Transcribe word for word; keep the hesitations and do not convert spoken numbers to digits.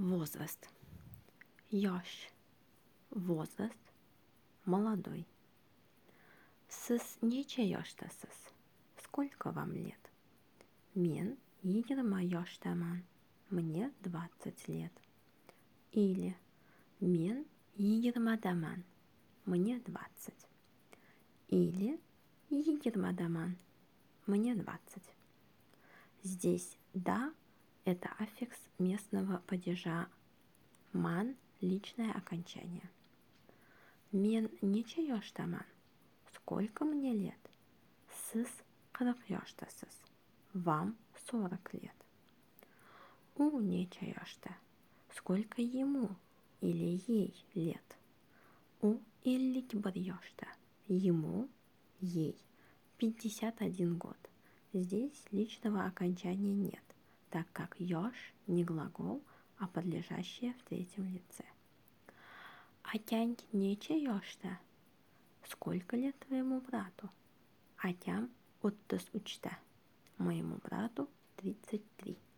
Возраст. Яш. Возраст. Молодой. Сіз нече яштасыз? Сколько вам лет? Мен егерма яштаман. Мне двадцать лет. Или мен егермадаман. Мне двадцать. Или егермадаман. Мне двадцать. Здесь «да» – это аффикс местного падежа, «ман» – личное окончание. Мен нече яштаман? Сколько мне лет? Сіз қырық яштасыз. Вам сорок лет. У нече яшта? Сколько ему или ей лет? У иллик бір яшта. Ему, ей пятьдесят один год. Здесь личного окончания нет, так как яш не глагол, а подлежащее в третьем лице. Атянь нече яшта? Сколько лет твоему брату? Атям оттыз учта. Моему брату тридцать три.